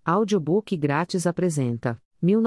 Audiobook grátis apresenta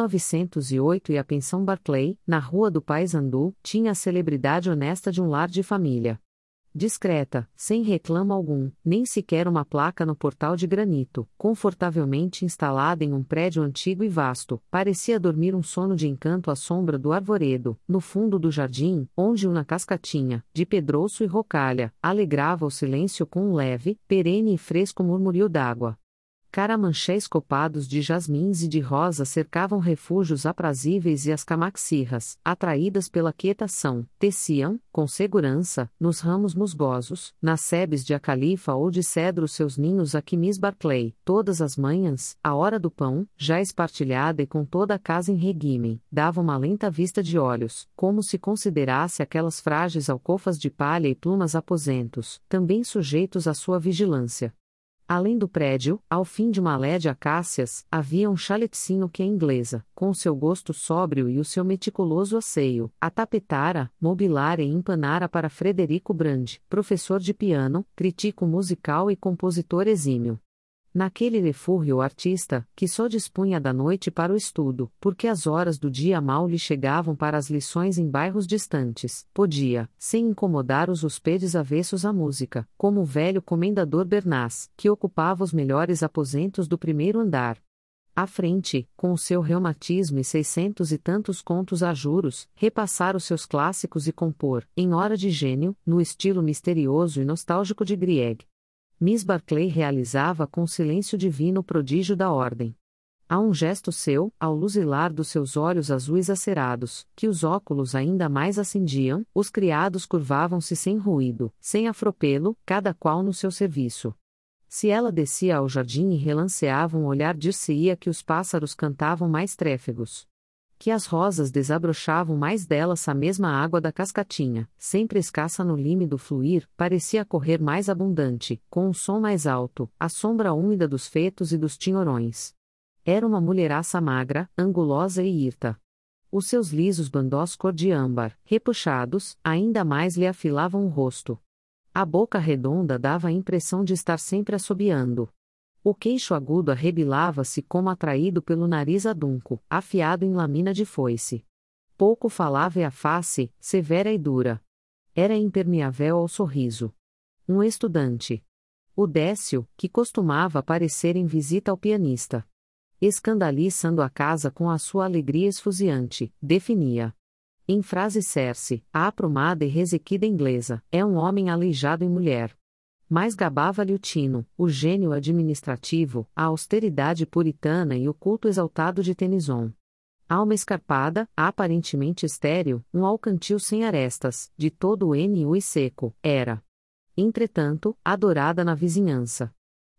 1908 e a pensão Barclay, na Rua do Paissandu, tinha a celebridade honesta de um lar de família. Discreta, sem reclamo algum, nem sequer uma placa no portal de granito, confortavelmente instalada em um prédio antigo e vasto, parecia dormir um sono de encanto à sombra do arvoredo, no fundo do jardim, onde uma cascatinha, de pedrouço e rocalha, alegrava o silêncio com um leve, perene e fresco murmúrio d'água. Caramanchés copados de jasmins e de rosas cercavam refúgios aprazíveis e as camaxirras, atraídas pela quietação, teciam, com segurança, nos ramos musgosos, nas sebes de acalifa ou de cedro seus ninhos a que Miss Barclay, todas as manhãs, à hora do pão, já espartilhada e com toda a casa em regime, dava uma lenta vista de olhos, como se considerasse aquelas frágeis alcofas de palha e plumas aposentos, também sujeitos à sua vigilância. Além do prédio, ao fim de uma alé de acácias, havia um chaletezinho que a inglesa, com o seu gosto sóbrio e o seu meticuloso asseio, atapetara, mobilara e empanara para Frederico Brandi, professor de piano, crítico musical e compositor exímio. Naquele refúgio o artista, que só dispunha da noite para o estudo, porque as horas do dia mal lhe chegavam para as lições em bairros distantes, podia, sem incomodar os hóspedes avessos à música, como o velho comendador Bernays, que ocupava os melhores aposentos do primeiro andar. À frente, com o seu reumatismo e 600 e tantos contos a juros, repassar os seus clássicos e compor, em hora de gênio, no estilo misterioso e nostálgico de Grieg. Miss Barclay realizava com silêncio divino o prodígio da ordem. A um gesto seu, ao luzilar dos seus olhos azuis acerados, que os óculos ainda mais acendiam, os criados curvavam-se sem ruído, sem afropelo, cada qual no seu serviço. Se ela descia ao jardim e relanceava um olhar, dir-se-ia que os pássaros cantavam mais tréfegos. Que as rosas desabrochavam mais delas a mesma água da cascatinha, sempre escassa no lime do fluir, parecia correr mais abundante, com um som mais alto, a sombra úmida dos fetos e dos tinhorões. Era uma mulheraça magra, angulosa e hirta. Os seus lisos bandós cor de âmbar, repuxados, ainda mais lhe afilavam o rosto. A boca redonda dava a impressão de estar sempre assobiando. O queixo agudo arrebilava-se como atraído pelo nariz adunco, afiado em lamina de foice. Pouco falava e a face, severa e dura. Era impermeável ao sorriso. Um estudante. O Décio, que costumava aparecer em visita ao pianista. Escandalizando a casa com a sua alegria esfuziante, definia. Em frase cerce, a aprumada e resequida inglesa, é um homem aleijado em mulher. Mas gabava-lhe o tino, o gênio administrativo, a austeridade puritana e o culto exaltado de Tennyson. Alma escarpada, aparentemente estéril, um alcantil sem arestas, de todo o N e seco, era. Entretanto, adorada na vizinhança.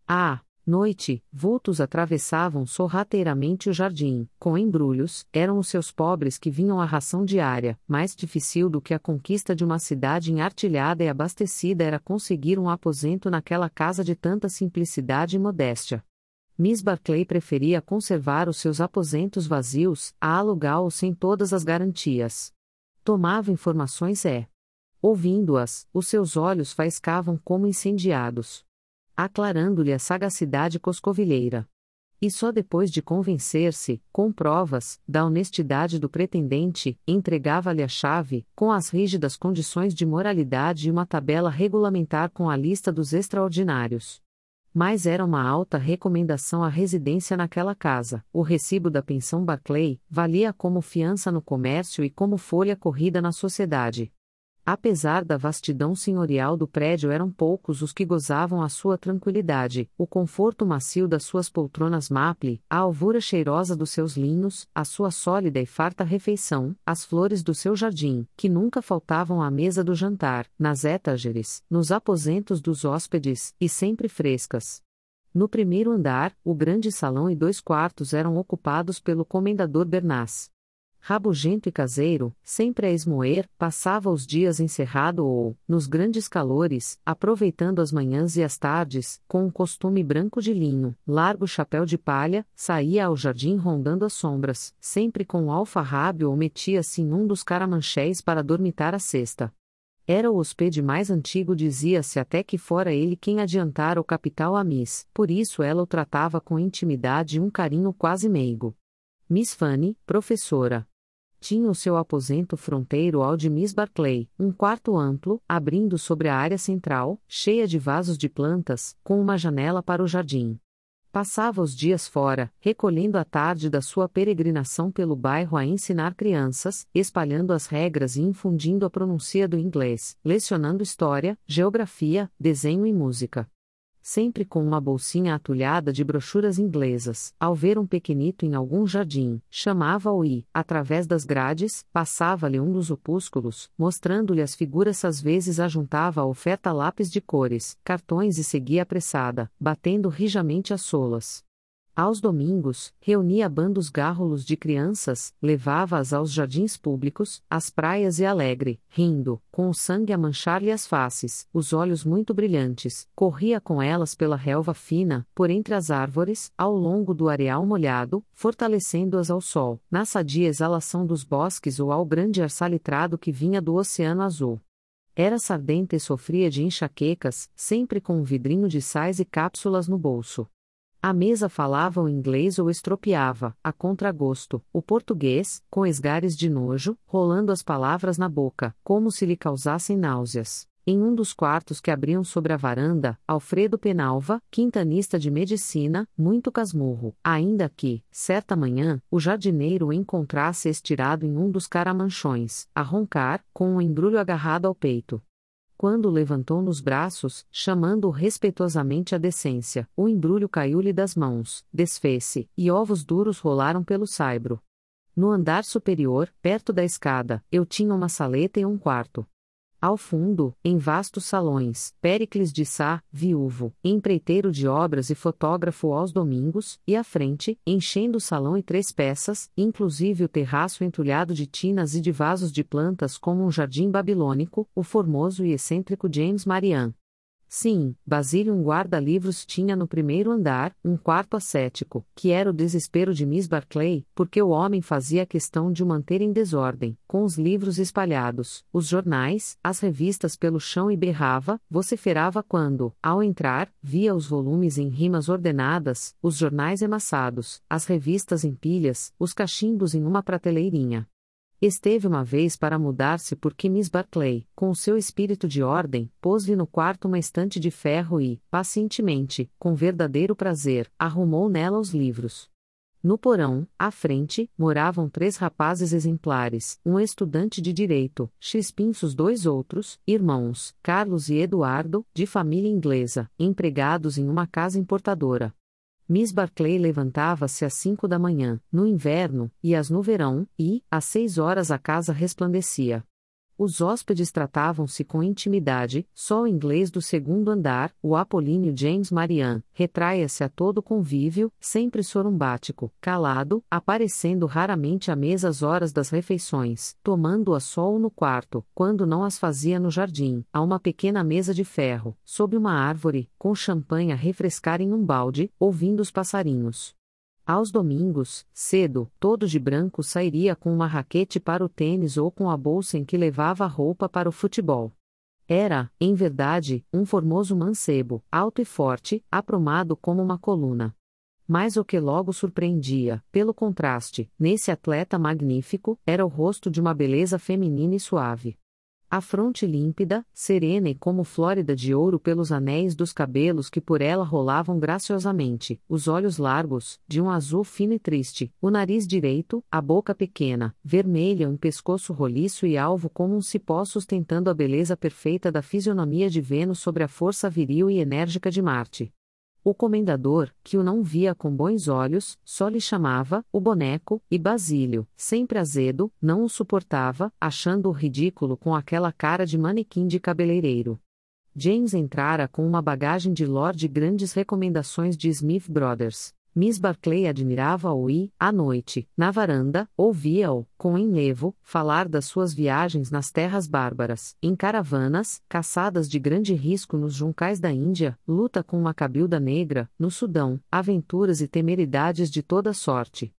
Noite, vultos atravessavam sorrateiramente o jardim, com embrulhos, eram os seus pobres que vinham à ração diária, mais difícil do que a conquista de uma cidade enartilhada e abastecida era conseguir um aposento naquela casa de tanta simplicidade e modéstia. Miss Barclay preferia conservar os seus aposentos vazios, a alugá-los sem todas as garantias. Tomava informações ouvindo-as, os seus olhos faiscavam como incendiados, aclarando-lhe a sagacidade coscovilheira. E só depois de convencer-se, com provas, da honestidade do pretendente, entregava-lhe a chave, com as rígidas condições de moralidade e uma tabela regulamentar com a lista dos extraordinários. Mas era uma alta recomendação a residência naquela casa, o recibo da pensão Barclay, valia como fiança no comércio e como folha corrida na sociedade. Apesar da vastidão senhorial do prédio, eram poucos os que gozavam a sua tranquilidade, o conforto macio das suas poltronas maple, a alvura cheirosa dos seus linhos, a sua sólida e farta refeição, as flores do seu jardim, que nunca faltavam à mesa do jantar, nas étageres, nos aposentos dos hóspedes, e sempre frescas. No primeiro andar, o grande salão e 2 quartos eram ocupados pelo comendador Bernays. Rabugento e caseiro, sempre a esmoer, passava os dias encerrado ou, nos grandes calores, aproveitando as manhãs e as tardes, com um costume branco de linho, largo chapéu de palha, saía ao jardim rondando as sombras, sempre com um alfarrábio ou metia-se em um dos caramanchés para dormitar a cesta. Era o hóspede mais antigo, dizia-se até que fora ele quem adiantara o capital a Miss, por isso ela o tratava com intimidade e um carinho quase meigo. Miss Fanny, professora. Tinha o seu aposento fronteiro ao de Miss Barclay, um quarto amplo, abrindo sobre a área central, cheia de vasos de plantas, com uma janela para o jardim. Passava os dias fora, recolhendo a tarde da sua peregrinação pelo bairro a ensinar crianças, espalhando as regras e infundindo a pronúncia do inglês, lecionando história, geografia, desenho e música. Sempre com uma bolsinha atulhada de brochuras inglesas, ao ver um pequenito em algum jardim, chamava-o e, através das grades, passava-lhe um dos opúsculos, mostrando-lhe as figuras. Às vezes ajuntava a oferta lápis de cores, cartões e seguia apressada, batendo rijamente as solas. Aos domingos, reunia bandos gárrulos de crianças, levava-as aos jardins públicos, às praias e alegre, rindo, com o sangue a manchar-lhe as faces, os olhos muito brilhantes, corria com elas pela relva fina, por entre as árvores, ao longo do areal molhado, fortalecendo-as ao sol, na sadia exalação dos bosques ou ao grande ar salitrado que vinha do oceano azul. Era sardenta e sofria de enxaquecas, sempre com um vidrinho de sais e cápsulas no bolso. À mesa falava o inglês ou estropiava, a contragosto, o português, com esgares de nojo, rolando as palavras na boca, como se lhe causassem náuseas. Em um dos quartos que abriam sobre a varanda, Alfredo Penalva, quintanista de medicina, muito casmurro, ainda que, certa manhã, o jardineiro o encontrasse estirado em um dos caramanchões, a roncar, com um embrulho agarrado ao peito. Quando o levantou nos braços, chamando-o respeitosamente à decência, o embrulho caiu-lhe das mãos, desfez-se, e ovos duros rolaram pelo saibro. No andar superior, perto da escada, eu tinha uma saleta e um quarto. Ao fundo, em vastos salões, Péricles de Sá, viúvo, empreiteiro de obras e fotógrafo aos domingos, e à frente, enchendo o salão e 3 peças, inclusive o terraço entulhado de tinas e de vasos de plantas como um jardim babilônico, o formoso e excêntrico James Marian. Sim, Basílio um guarda-livros tinha no primeiro andar, um quarto ascético, que era o desespero de Miss Barclay, porque o homem fazia questão de o manter em desordem, com os livros espalhados, os jornais, as revistas pelo chão e berrava, vociferava quando, ao entrar, via os volumes em rimas ordenadas, os jornais emassados, as revistas em pilhas, os cachimbos em uma prateleirinha. Esteve uma vez para mudar-se porque Miss Barclay, com o seu espírito de ordem, pôs-lhe no quarto uma estante de ferro e, pacientemente, com verdadeiro prazer, arrumou nela os livros. No porão, à frente, moravam 3 rapazes exemplares, um estudante de direito, Crispinsos 2 outros, irmãos, Carlos e Eduardo, de família inglesa, empregados em uma casa importadora. Miss Barclay levantava-se às 5 da manhã, no inverno, e às no verão, e, às 6 horas a casa resplandecia. Os hóspedes tratavam-se com intimidade, só o inglês do segundo andar, o apolíneo James Marian, retraia-se a todo convívio, sempre sorumbático, calado, aparecendo raramente à mesa às horas das refeições, tomando a sol no quarto, quando não as fazia no jardim, a uma pequena mesa de ferro, sob uma árvore, com champanhe a refrescar em um balde, ouvindo os passarinhos. Aos domingos, cedo, todo de branco sairia com uma raquete para o tênis ou com a bolsa em que levava a roupa para o futebol. Era, em verdade, um formoso mancebo, alto e forte, aprumado como uma coluna. Mas o que logo surpreendia, pelo contraste, nesse atleta magnífico, era o rosto de uma beleza feminina e suave. A fronte límpida, serena e como flórida de ouro pelos anéis dos cabelos que por ela rolavam graciosamente, os olhos largos, de um azul fino e triste, o nariz direito, a boca pequena, vermelha, um pescoço roliço e alvo como um cipó sustentando a beleza perfeita da fisionomia de Vênus sobre a força viril e enérgica de Marte. O comendador, que o não via com bons olhos, só lhe chamava o boneco, e Basílio, sempre azedo, não o suportava, achando-o ridículo com aquela cara de manequim de cabeleireiro. James entrara com uma bagagem de Lord e grandes recomendações de Smith Brothers. Miss Barclay admirava-o e, à noite, na varanda, ouvia-o, com enlevo, falar das suas viagens nas terras bárbaras, em caravanas, caçadas de grande risco nos juncais da Índia, luta com uma cabilda negra, no Sudão, aventuras e temeridades de toda sorte.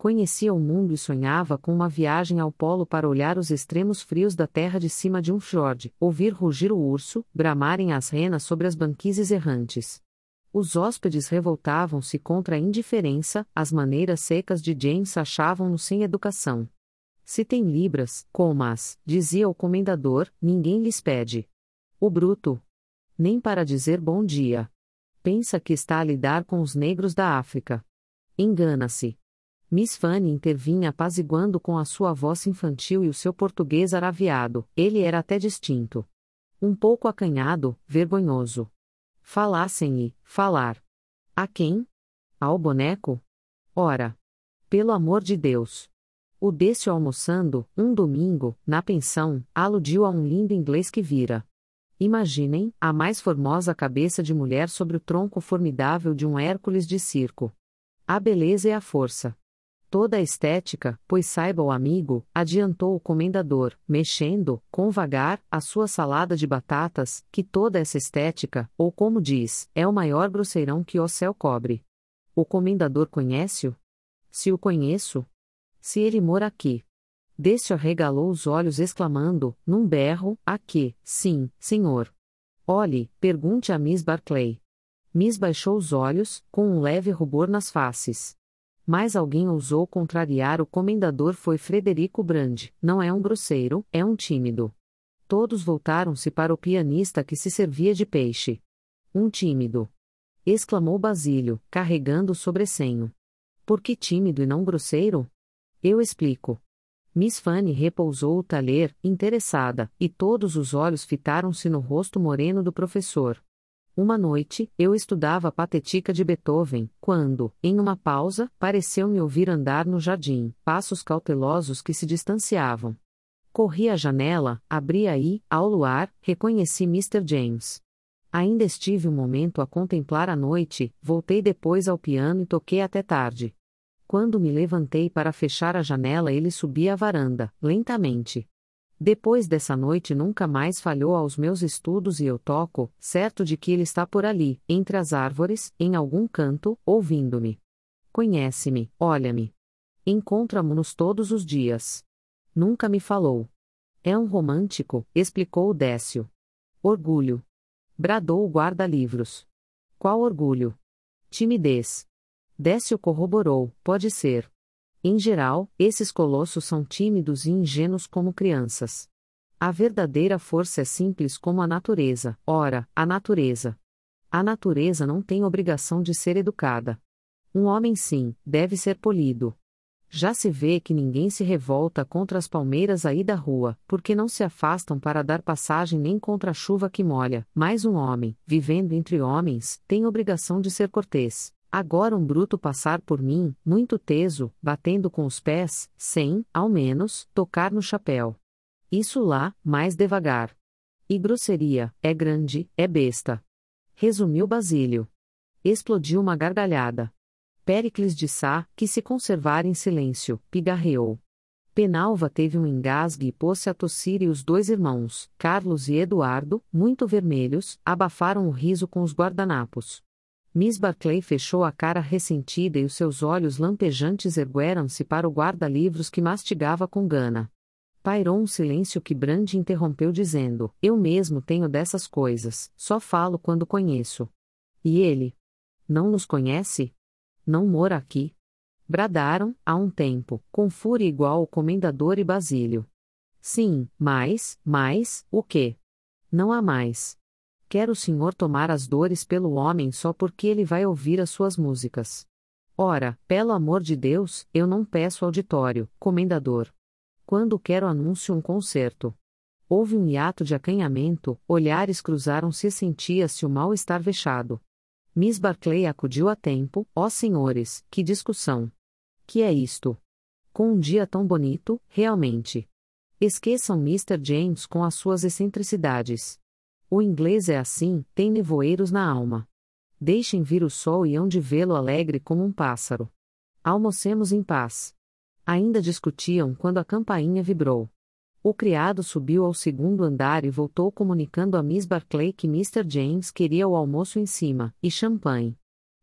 Conhecia o mundo e sonhava com uma viagem ao polo para olhar os extremos frios da terra de cima de um fjord, ouvir rugir o urso, bramarem as renas sobre as banquises errantes. Os hóspedes revoltavam-se contra a indiferença, as maneiras secas de James achavam-no sem educação. Se tem libras, comas, dizia o comendador, ninguém lhes pede. O bruto. Nem para dizer bom dia. Pensa que está a lidar com os negros da África. Engana-se. Miss Fanny intervinha apaziguando com a sua voz infantil e o seu português araviado, ele era até distinto. Um pouco acanhado, vergonhoso. Falassem-lhe, falar. A quem? Ao boneco? Ora. Pelo amor de Deus. O Décio almoçando, um domingo, na pensão, aludiu a um lindo inglês que vira. Imaginem, a mais formosa cabeça de mulher sobre o tronco formidável de um Hércules de circo. A beleza é a força. Toda a estética, pois saiba o amigo, adiantou o comendador, mexendo, com vagar, a sua salada de batatas, que toda essa estética, ou como diz, é o maior grosseirão que o céu cobre. O comendador conhece-o? Se o conheço? Se ele mora aqui. Décio arregalou os olhos exclamando, num berro, aqui, sim, senhor. Olhe, pergunte a Miss Barclay. Miss baixou os olhos, com um leve rubor nas faces. Mas alguém ousou contrariar o comendador foi Frederico Brande, não é um grosseiro, é um tímido. Todos voltaram-se para o pianista que se servia de peixe. Um tímido! Exclamou Basílio, carregando o sobressenho. Por que tímido e não grosseiro? Eu explico. Miss Fanny repousou o talher, interessada, e todos os olhos fitaram-se no rosto moreno do professor. Uma noite, eu estudava a Patetica de Beethoven, quando, em uma pausa, pareceu-me ouvir andar no jardim, passos cautelosos que se distanciavam. Corri à janela, abri-a e, ao luar, reconheci Mr. James. Ainda estive um momento a contemplar a noite, voltei depois ao piano e toquei até tarde. Quando me levantei para fechar a janela, ele subia a varanda, lentamente. Depois dessa noite nunca mais falhou aos meus estudos e eu toco, certo de que ele está por ali, entre as árvores, em algum canto, ouvindo-me. Conhece-me, olha-me. Encontramo-nos todos os dias. Nunca me falou. É um romântico, explicou o Décio. Orgulho. Bradou o guarda-livros. Qual orgulho? Timidez. Décio corroborou, pode ser. Em geral, esses colossos são tímidos e ingênuos como crianças. A verdadeira força é simples como a natureza, ora, a natureza. A natureza não tem obrigação de ser educada. Um homem sim, deve ser polido. Já se vê que ninguém se revolta contra as palmeiras aí da rua, porque não se afastam para dar passagem nem contra a chuva que molha, mas um homem, vivendo entre homens, tem obrigação de ser cortês. Agora um bruto passar por mim, muito teso, batendo com os pés, sem, ao menos, tocar no chapéu. Isso lá, mais devagar. E grosseria, é grande, é besta. Resumiu Basílio. Explodiu uma gargalhada. Péricles de Sá, que se conservara em silêncio, pigarreou. Penalva teve um engasgue e pôs-se a tossir e os dois irmãos, Carlos e Eduardo, muito vermelhos, abafaram o riso com os guardanapos. Miss Barclay fechou a cara ressentida e os seus olhos lampejantes ergueram-se para o guarda-livros que mastigava com gana. Pairou um silêncio que Brande interrompeu dizendo, eu mesmo tenho dessas coisas, só falo quando conheço. E ele? Não nos conhece? Não mora aqui? Bradaram, há um tempo, com fúria igual o comendador e Basílio. Sim, mais, o quê? Não há mais. Quer o senhor tomar as dores pelo homem só porque ele vai ouvir as suas músicas. Ora, pelo amor de Deus, eu não peço auditório, comendador. Quando quero anúncio um concerto. Houve um hiato de acanhamento, olhares cruzaram-se e sentia-se o mal-estar vexado. Miss Barclay acudiu a tempo, ó senhores, que discussão. Que é isto? Com um dia tão bonito, realmente. Esqueçam Mr. James com as suas excentricidades. O inglês é assim, tem nevoeiros na alma. Deixem vir o sol e hão de vê-lo alegre como um pássaro. Almocemos em paz. Ainda discutiam quando a campainha vibrou. O criado subiu ao segundo andar e voltou comunicando a Miss Barclay que Mr. James queria o almoço em cima, e champanhe.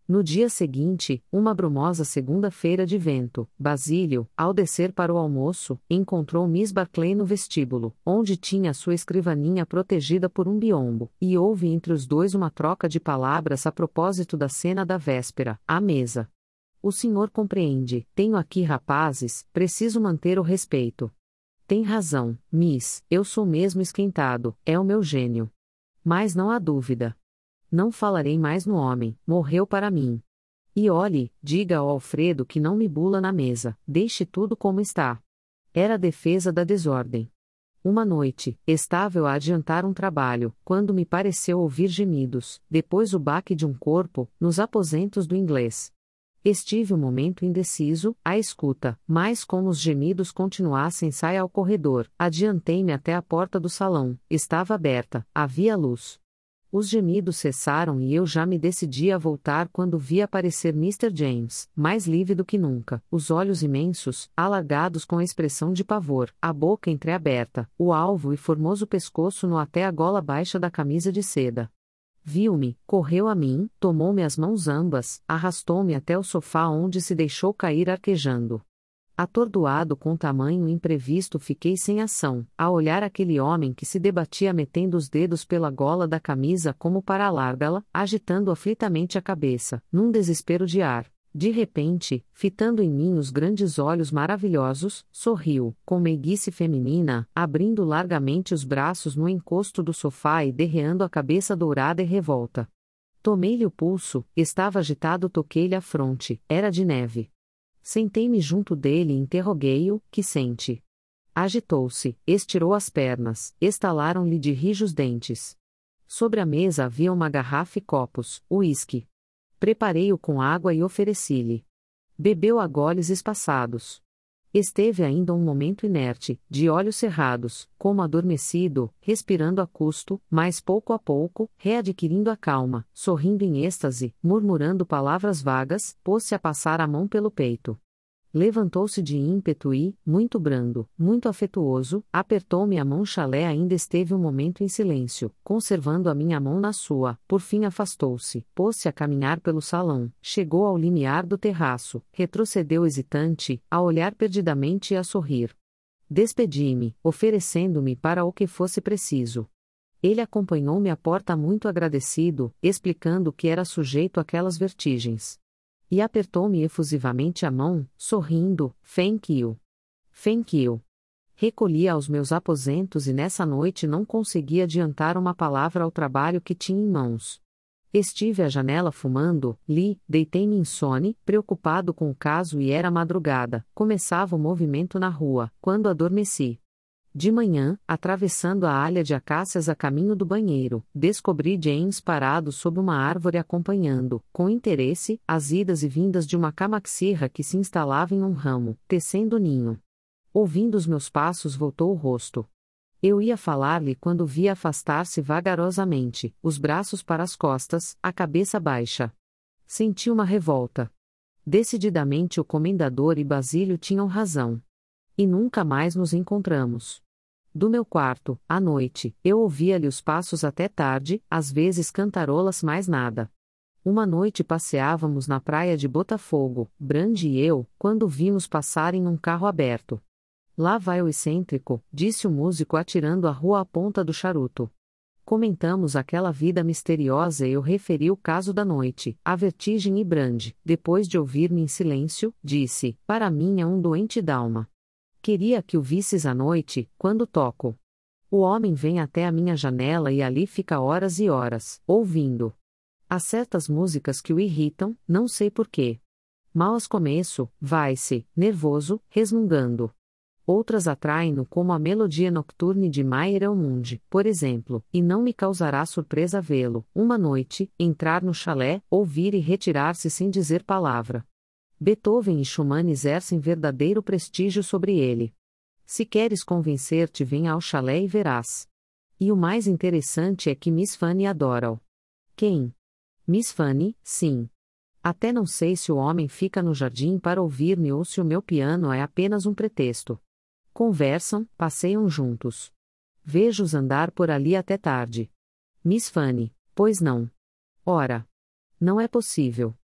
No dia seguinte, uma brumosa segunda-feira de vento, Basílio, ao descer para o almoço, encontrou Miss Barclay no vestíbulo, onde tinha sua escrivaninha protegida por um biombo, e houve entre os dois uma troca de palavras a propósito da cena da véspera, à mesa. O senhor compreende, tenho aqui rapazes, preciso manter o respeito. Tem razão, Miss, eu sou mesmo esquentado, é o meu gênio. Mas não há dúvida. Não falarei mais no homem, morreu para mim. E olhe, diga ao Alfredo que não me bula na mesa, deixe tudo como está. Era a defesa da desordem. Uma noite, estava eu a adiantar um trabalho, quando me pareceu ouvir gemidos, depois o baque de um corpo, nos aposentos do inglês. Estive um momento indeciso, à escuta, mas como os gemidos continuassem saí ao corredor, adiantei-me até a porta do salão, estava aberta, havia luz. Os gemidos cessaram e eu já me decidi a voltar quando vi aparecer Mr. James, mais lívido que nunca, os olhos imensos, alargados com expressão de pavor, a boca entreaberta, o alvo e formoso pescoço nu até a gola baixa da camisa de seda. Viu-me, correu a mim, tomou-me as mãos ambas, arrastou-me até o sofá onde se deixou cair arquejando. Atordoado com tamanho imprevisto fiquei sem ação, a olhar aquele homem que se debatia metendo os dedos pela gola da camisa como para alargá-la, agitando aflitamente a cabeça, num desespero de ar. De repente, fitando em mim os grandes olhos maravilhosos, sorriu, com meiguice feminina, abrindo largamente os braços no encosto do sofá e derreando a cabeça dourada e revolta. Tomei-lhe o pulso, estava agitado, toquei-lhe a fronte, era de neve. Sentei-me junto dele e interroguei-o, que sente? Agitou-se, estirou as pernas, estalaram-lhe de rijos dentes. Sobre a mesa havia uma garrafa e copos, uísque. Preparei-o com água e ofereci-lhe. Bebeu a goles espaçados. Esteve ainda um momento inerte, de olhos cerrados, como adormecido, respirando a custo, mas pouco a pouco, readquirindo a calma, sorrindo em êxtase, murmurando palavras vagas, pôs-se a passar a mão pelo peito. Levantou-se de ímpeto e, muito brando, muito afetuoso, apertou-me a mão. Chalé ainda esteve um momento em silêncio, conservando a minha mão na sua, por fim afastou-se, pôs-se a caminhar pelo salão, chegou ao limiar do terraço, retrocedeu hesitante, a olhar perdidamente e a sorrir. Despedi-me, oferecendo-me para o que fosse preciso. Ele acompanhou-me à porta muito agradecido, explicando que era sujeito àquelas vertigens. E apertou-me efusivamente a mão, sorrindo, thank you. Thank you. Recolhi aos meus aposentos e nessa noite não consegui adiantar uma palavra ao trabalho que tinha em mãos. Estive à janela fumando, li, deitei-me insone, preocupado com o caso e era madrugada, começava o movimento na rua, quando adormeci. De manhã, atravessando a alha de acácias a caminho do banheiro, descobri James parado sob uma árvore acompanhando, com interesse, as idas e vindas de uma camaxirra que se instalava em um ramo, tecendo ninho. Ouvindo os meus passos voltou o rosto. Eu ia falar-lhe quando vi afastar-se vagarosamente, os braços para as costas, a cabeça baixa. Senti uma revolta. Decididamente o comendador e Basílio tinham razão. E nunca mais nos encontramos. Do meu quarto, à noite, eu ouvia-lhe os passos até tarde, às vezes cantarolas, mais nada. Uma noite passeávamos na praia de Botafogo, Brande e eu, quando vimos passar em um carro aberto. Lá vai o excêntrico, disse o músico atirando a rua a ponta do charuto. Comentamos aquela vida misteriosa e eu referi o caso da noite, a vertigem e Brande, depois de ouvir-me em silêncio, disse, para mim é um doente d'alma. Queria que o visses à noite, quando toco. O homem vem até a minha janela e ali fica horas e horas, ouvindo. Há certas músicas que o irritam, não sei porquê. Mal as começo, vai-se, nervoso, resmungando. Outras atraem-no como a melodia nocturne de Maier Elmund, por exemplo, e não me causará surpresa vê-lo, uma noite, entrar no chalé, ouvir e retirar-se sem dizer palavra. Beethoven e Schumann exercem verdadeiro prestígio sobre ele. Se queres convencer-te, venha ao chalé e verás. E o mais interessante é que Miss Fanny adora-o. Quem? Miss Fanny, sim. Até não sei se o homem fica no jardim para ouvir-me ou se o meu piano é apenas um pretexto. Conversam, passeiam juntos. Vejo-os andar por ali até tarde. Miss Fanny, pois não. Ora. Não é possível.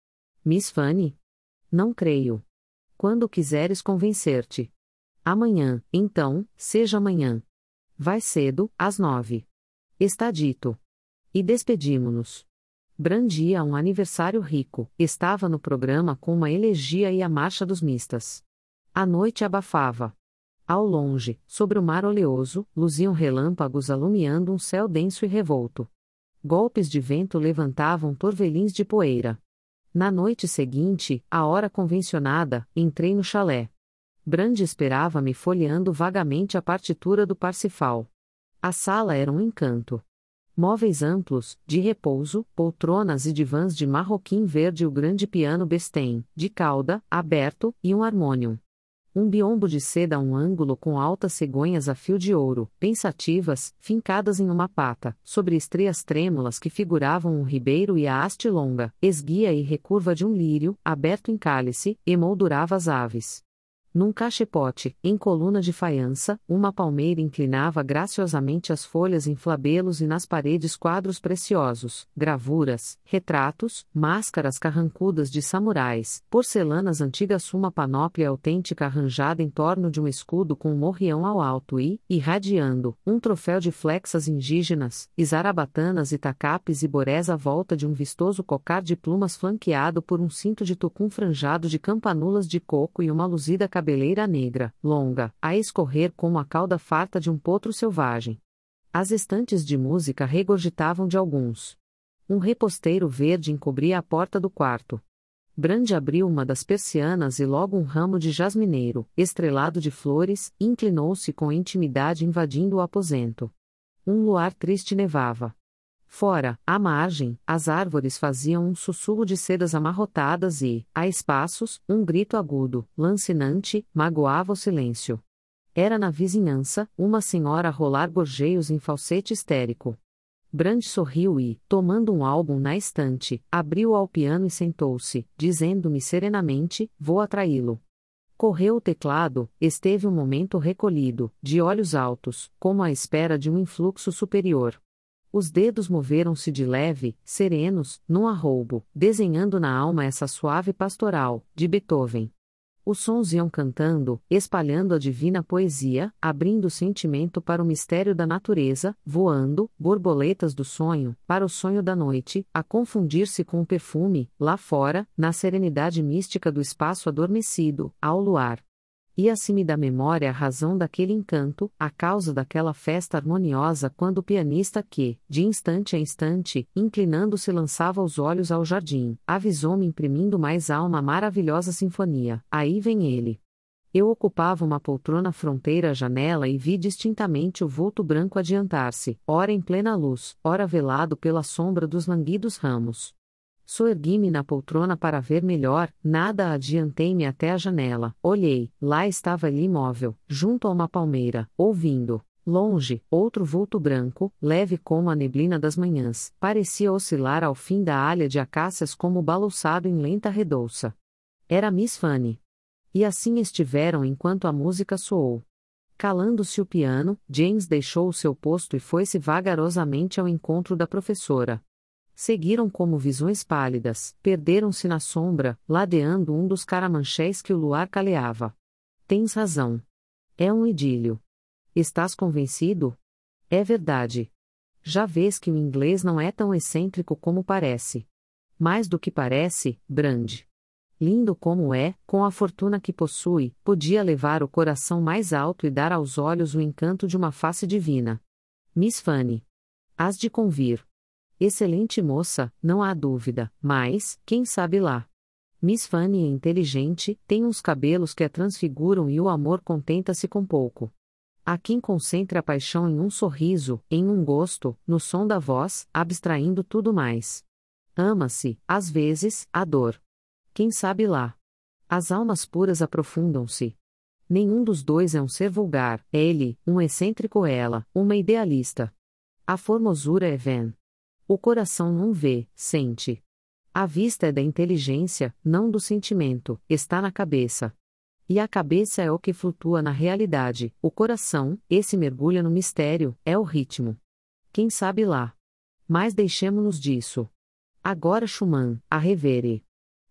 Miss Fanny? Não creio. Quando quiseres convencer-te. Amanhã, então, seja amanhã. Vai cedo, às 9. Está dito. E despedimo-nos. Brandia um aniversário rico, estava no programa com uma elegia e a marcha dos mistas. A noite abafava. Ao longe, sobre o mar oleoso, luziam relâmpagos alumiando um céu denso e revolto. Golpes de vento levantavam torvelins de poeira. Na noite seguinte, à hora convencionada, entrei no chalé. Brand esperava-me folheando vagamente a partitura do Parsifal. A sala era um encanto. Móveis amplos, de repouso, poltronas e divãs de marroquim verde e o grande piano Bestein, de cauda, aberto, e um harmônium. Um biombo de seda a um ângulo com altas cegonhas a fio de ouro, pensativas, fincadas em uma pata, sobre estrias trêmulas que figuravam um ribeiro e a haste longa, esguia e recurva de um lírio, aberto em cálice, emoldurava as aves. Num cachepote, em coluna de faiança, uma palmeira inclinava graciosamente as folhas em flabelos e nas paredes quadros preciosos, gravuras, retratos, máscaras carrancudas de samurais, porcelanas antigas, uma panóplia autêntica arranjada em torno de um escudo com um morrião ao alto e, irradiando, um troféu de flexas indígenas, zarabatanas e tacapes e borés à volta de um vistoso cocar de plumas flanqueado por um cinto de tucum franjado de campanulas de coco e uma luzida cabeleira negra, longa, a escorrer como a cauda farta de um potro selvagem. As estantes de música regurgitavam de alguns. Um reposteiro verde encobria a porta do quarto. Brand abriu uma das persianas e logo um ramo de jasmineiro, estrelado de flores, inclinou-se com intimidade invadindo o aposento. Um luar triste nevava. Fora, à margem, as árvores faziam um sussurro de sedas amarrotadas e, a espaços, um grito agudo, lancinante, magoava o silêncio. Era na vizinhança, uma senhora a rolar gorjeios em falsete histérico. Brand sorriu e, tomando um álbum na estante, abriu ao piano e sentou-se, dizendo-me serenamente: vou atraí-lo. Correu o teclado, esteve um momento recolhido, de olhos altos, como à espera de um influxo superior. Os dedos moveram-se de leve, serenos, num arroubo, desenhando na alma essa suave pastoral, de Beethoven. Os sons iam cantando, espalhando a divina poesia, abrindo o sentimento para o mistério da natureza, voando, borboletas do sonho, para o sonho da noite, a confundir-se com o perfume, lá fora, na serenidade mística do espaço adormecido, ao luar. Ia-se-me da memória a razão daquele encanto, a causa daquela festa harmoniosa quando o pianista que, de instante a instante, inclinando-se lançava os olhos ao jardim, avisou-me imprimindo mais alma a maravilhosa sinfonia. Aí vem ele. Eu ocupava uma poltrona fronteira à janela e vi distintamente o vulto branco adiantar-se, ora em plena luz, ora velado pela sombra dos languidos ramos. Soergui-me na poltrona para ver melhor, nada adiantei-me até a janela, olhei, lá estava ele imóvel, junto a uma palmeira, ouvindo. Longe, outro vulto branco, leve como a neblina das manhãs, parecia oscilar ao fim da alha de acácias como balouçado em lenta redouça. Era Miss Fanny. E assim estiveram enquanto a música soou. Calando-se o piano, James deixou o seu posto e foi-se vagarosamente ao encontro da professora. Seguiram como visões pálidas, perderam-se na sombra, ladeando um dos caramanchés que o luar caleava. Tens razão. É um idílio. Estás convencido? É verdade. Já vês que o inglês não é tão excêntrico como parece. Mais do que parece, Brand. Lindo como é, com a fortuna que possui, podia levar o coração mais alto e dar aos olhos o encanto de uma face divina. Miss Fanny. Hás de convir. Excelente moça, não há dúvida, mas, quem sabe lá. Miss Fanny é inteligente, tem uns cabelos que a transfiguram e o amor contenta-se com pouco. Há quem concentre a paixão em um sorriso, em um gosto, no som da voz, abstraindo tudo mais. Ama-se, às vezes, a dor. Quem sabe lá. As almas puras aprofundam-se. Nenhum dos dois é um ser vulgar, ele, um excêntrico, ela, uma idealista. A formosura é vã. O coração não vê, sente. A vista é da inteligência, não do sentimento, está na cabeça. E a cabeça é o que flutua na realidade, o coração, esse mergulha no mistério, é o ritmo. Quem sabe lá. Mas deixemo-nos disso. Agora Schumann, a revere.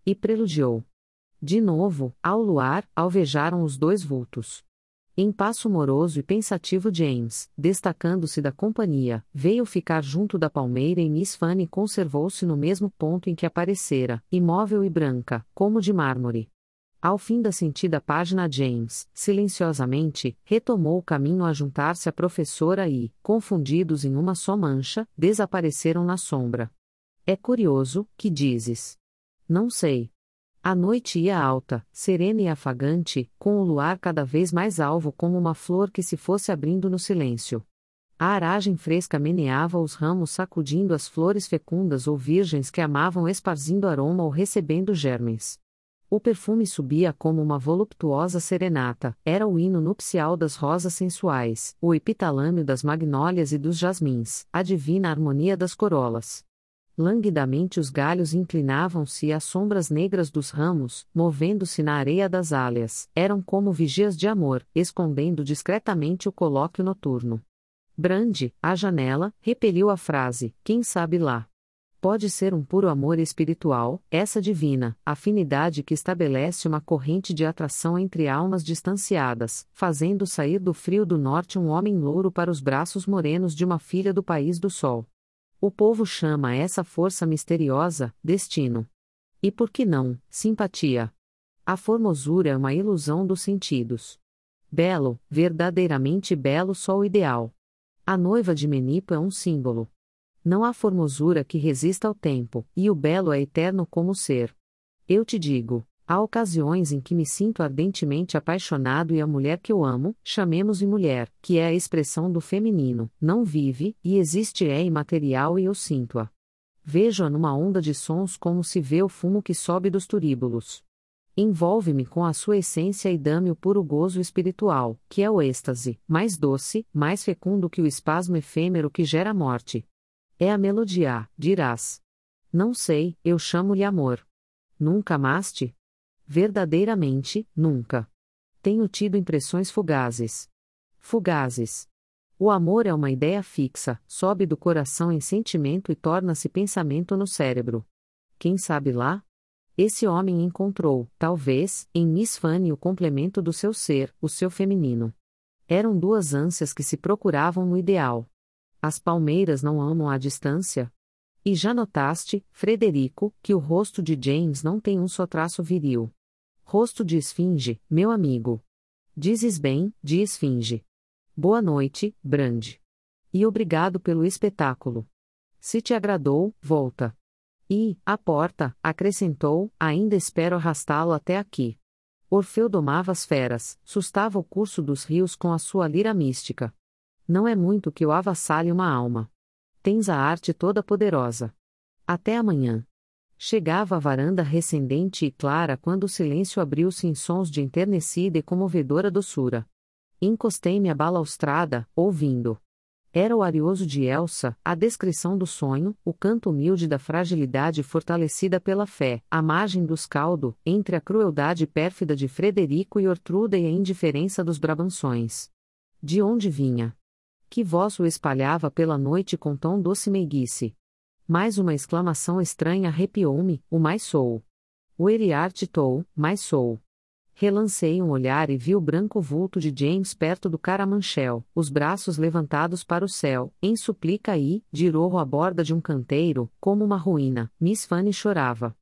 E preludiou. De novo, ao luar, alvejaram os dois vultos. Em passo moroso e pensativo James, destacando-se da companhia, veio ficar junto da palmeira e Miss Fanny conservou-se no mesmo ponto em que aparecera, imóvel e branca, como de mármore. Ao fim da sentida página James, silenciosamente, retomou o caminho a juntar-se à professora e, confundidos em uma só mancha, desapareceram na sombra. É curioso, que dizes? Não sei. A noite ia alta, serena e afagante, com o luar cada vez mais alvo como uma flor que se fosse abrindo no silêncio. A aragem fresca meneava os ramos sacudindo as flores fecundas ou virgens que amavam esparzindo aroma ou recebendo germens. O perfume subia como uma voluptuosa serenata, era o hino nupcial das rosas sensuais, o epitalâmio das magnólias e dos jasmins, a divina harmonia das corolas. Languidamente os galhos inclinavam-se e as sombras negras dos ramos, movendo-se na areia das áleas, eram como vigias de amor, escondendo discretamente o colóquio noturno. Brande, à janela, repeliu a frase, quem sabe lá. Pode ser um puro amor espiritual, essa divina afinidade que estabelece uma corrente de atração entre almas distanciadas, fazendo sair do frio do norte um homem louro para os braços morenos de uma filha do país do sol. O povo chama essa força misteriosa, destino. E por que não, simpatia? A formosura é uma ilusão dos sentidos. Belo, verdadeiramente belo só o ideal. A noiva de Menipo é um símbolo. Não há formosura que resista ao tempo, e o belo é eterno como o ser. Eu te digo, há ocasiões em que me sinto ardentemente apaixonado e a mulher que eu amo, chamemos-lhe mulher, que é a expressão do feminino, não vive, e existe é imaterial e eu sinto-a. Vejo-a numa onda de sons como se vê o fumo que sobe dos turíbulos. Envolve-me com a sua essência e dá-me o puro gozo espiritual, que é o êxtase, mais doce, mais fecundo que o espasmo efêmero que gera a morte. É a melodia, dirás. Não sei, eu chamo-lhe amor. Nunca amaste? Verdadeiramente, nunca. Tenho tido impressões fugazes. Fugazes. O amor é uma ideia fixa, sobe do coração em sentimento e torna-se pensamento no cérebro. Quem sabe lá? Esse homem encontrou, talvez, em Miss Fanny o complemento do seu ser, o seu feminino. Eram duas ânsias que se procuravam no ideal. As palmeiras não amam à distância? E já notaste, Frederico, que o rosto de James não tem um só traço viril. Rosto de esfinge, meu amigo. Dizes bem, de esfinge. Boa noite, Brande. E obrigado pelo espetáculo. Se te agradou, volta. E, à porta, acrescentou, ainda espero arrastá-lo até aqui. Orfeu domava as feras, sustava o curso dos rios com a sua lira mística. Não é muito que o avassale uma alma. Tens a arte toda poderosa. Até amanhã. Chegava à varanda recendente e clara quando o silêncio abriu-se em sons de enternecida e comovedora doçura. Encostei-me à balaustrada, ouvindo. Era o arioso de Elsa, a descrição do sonho, o canto humilde da fragilidade fortalecida pela fé, a margem do escaldo, entre a crueldade pérfida de Frederico e Ortruda e a indiferença dos Brabanções. De onde vinha? Que voz o espalhava pela noite com tão doce meiguice? Mais uma exclamação estranha arrepiou-me, o mais sou. O Eriart tou, mais sou. Relancei um olhar e vi o branco vulto de James perto do caramanchel, os braços levantados para o céu, em súplica e, de rojo à borda de um canteiro, como uma ruína, Miss Fanny chorava.